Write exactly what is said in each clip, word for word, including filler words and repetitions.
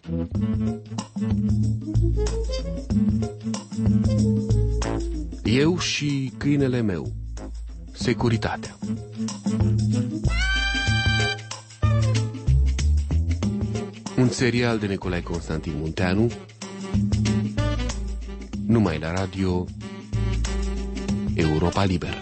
Eu și câinele meu. Securitatea. Un serial de Nicolae Constantin Munteanu, numai la radio Europa Liberă.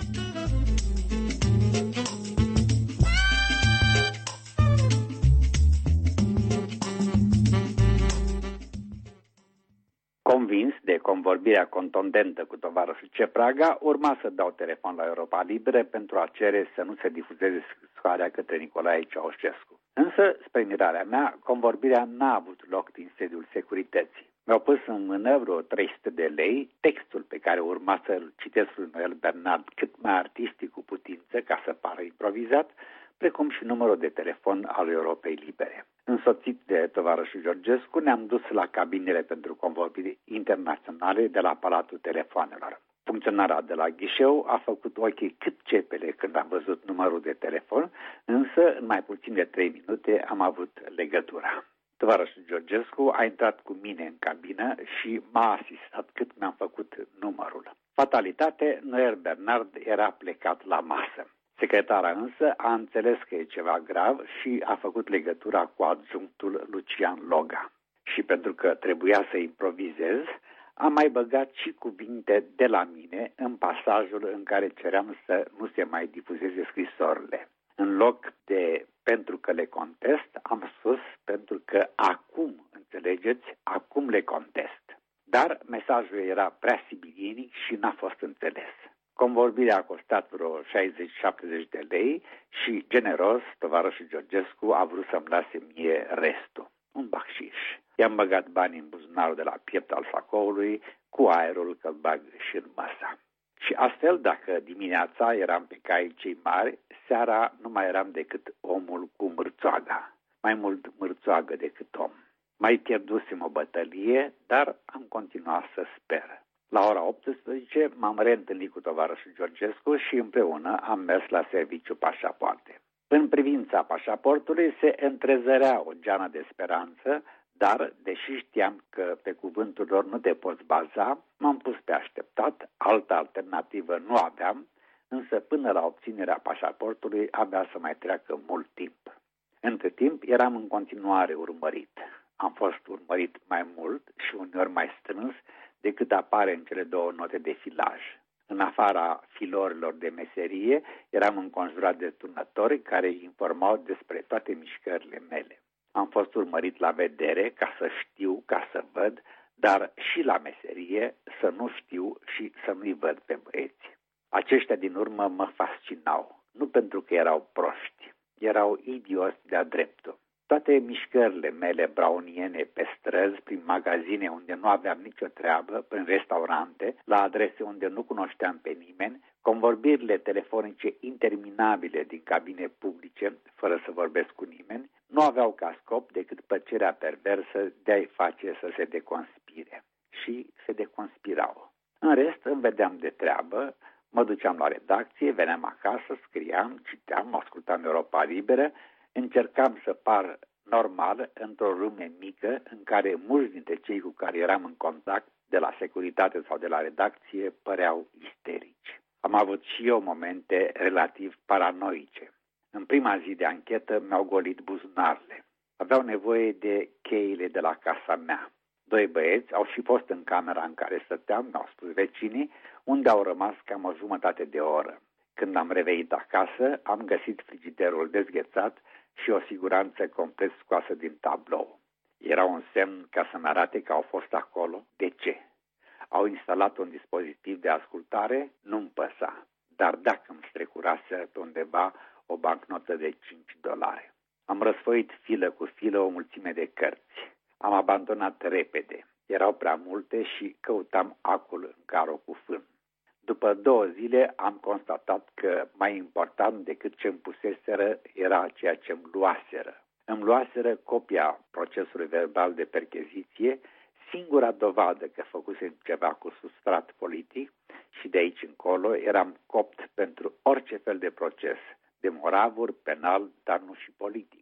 Convins de convorbirea contundentă cu tovarășul Cepraga, urma să dau telefon la Europa Liberă pentru a cere să nu se difuzeze scrisoarea către Nicolae Ceaușescu. Însă, spre mirarea mea, convorbirea n-a avut loc din sediul securității. Mi-au pus în mână vreo trei sute de lei, textul pe care urma să-l citesc lui Noel Bernard cât mai artistic cu putință ca să pară improvizat, precum și numărul de telefon al Europei Libere. Însoțit de tovarășul Georgescu, ne-am dus la cabinele pentru convorbiri internaționale de la Palatul Telefoanelor. Funcționarea de la ghișeu a făcut ochii cât cepele când am văzut numărul de telefon, însă în mai puțin de trei minute am avut legătura. Tovarășul Georgescu a intrat cu mine în cabină și m-a asistat cât mi-am făcut numărul. Fatalitate, Noel Bernard era plecat la masă. Secretara însă a înțeles că e ceva grav și a făcut legătura cu adjunctul Lucian Loga. Și pentru că trebuia să improvizez, am mai băgat și cuvinte de la mine în pasajul în care ceream să nu se mai difuzeze scrisorile. În loc de pentru că le contest, am spus pentru că acum, înțelegeți, acum le contest. Dar mesajul era prea sibilienic și n-a fost înțeles. Convorbirea a costat vreo șaizeci-șaptezeci de lei și, generos, tovarășul Georgescu a vrut să-mi lase mie restul, un bacșiș. I-am băgat banii în buzunarul de la piept al sacoului, cu aerul că-l bag și în masa. Și astfel, dacă dimineața eram pe cai cei mari, seara nu mai eram decât omul cu mârțoaga. Mai mult mârțoagă decât om. Mai pierdusem o bătălie, dar am continuat să sper. La ora optsprezece m-am reîntâlnit cu tovarășul Georgescu și împreună am mers la serviciu pașapoarte. În privința pașaportului se întrezărea o geană de speranță, dar, deși știam că pe cuvântul lor nu te poți baza, m-am pus pe așteptat, altă alternativă nu aveam, însă până la obținerea pașaportului abia să mai treacă mult timp. Între timp eram în continuare urmărit. Am fost urmărit mai mult și uneori mai strâns decât apare în cele două note de filaj. În afara filorilor de meserie, eram înconjurat de turnători care îi informau despre toate mișcările mele. Am fost urmărit la vedere ca să știu, ca să văd, dar și la meserie să nu știu și să nu-i văd pe băieți. Aceștia din urmă mă fascinau, nu pentru că erau proști, erau idioți de-a dreptul. Toate mișcările mele brauniene pe străzi, prin magazine unde nu aveam nicio treabă, prin restaurante, la adrese unde nu cunoșteam pe nimeni, convorbirile telefonice interminabile din cabine publice, fără să vorbesc cu nimeni, nu aveau ca scop decât plăcerea perversă de a-i face să se deconspire. Și se deconspirau. În rest, îmi vedeam de treabă, mă duceam la redacție, veneam acasă, scriam, citeam, ascultam Europa Liberă, încercam să par normal într-o lume mică în care mulți dintre cei cu care eram în contact, de la securitate sau de la redacție, păreau isterici. Am avut și eu momente relativ paranoice. În prima zi de anchetă mi-au golit buzunarele. Aveau nevoie de cheile de la casa mea. Doi băieți au și fost în camera în care stăteam, mi-au spus vecinii, unde au rămas cam o jumătate de oră. Când am revenit acasă, am găsit frigiderul dezghețat și o siguranță complet scoasă din tablou. Era un semn ca să-mi arate că au fost acolo. De ce? Au instalat un dispozitiv de ascultare? Nu-mi păsa. Dar dacă îmi strecurase pe undeva o bancnotă de cinci dolari. Am răsfoit filă cu filă o mulțime de cărți. Am abandonat repede. Erau prea multe și căutam acul în carul cu fân. După două zile am constatat că mai important decât ce-mi puseseră era ceea ce-mi luaseră. Îmi luaseră copia procesului verbal de percheziție, singura dovadă că făcusem ceva cu substrat politic, și de aici încolo eram copt pentru orice fel de proces, de moravuri, penal, dar nu și politic.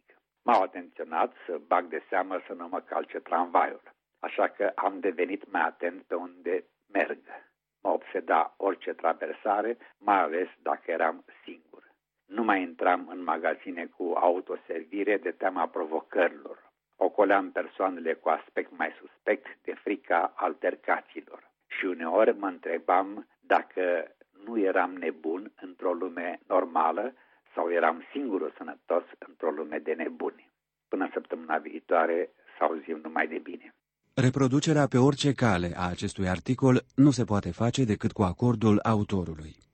M-au atenționat să bag de seamă să nu mă calce tramvaiul, așa că am devenit mai atent pe unde merg. Mă obseda orice traversare, mai ales dacă eram singur. Nu mai intram în magazine cu autoservire de teama provocărilor. Ocoleam persoanele cu aspect mai suspect de frica altercațiilor. Și uneori mă întrebam dacă nu eram nebun într-o lume normală sau eram singurul sănătos într-o lume de nebuni. Până săptămâna viitoare, să auzim numai de bine. Reproducerea pe orice cale a acestui articol nu se poate face decât cu acordul autorului.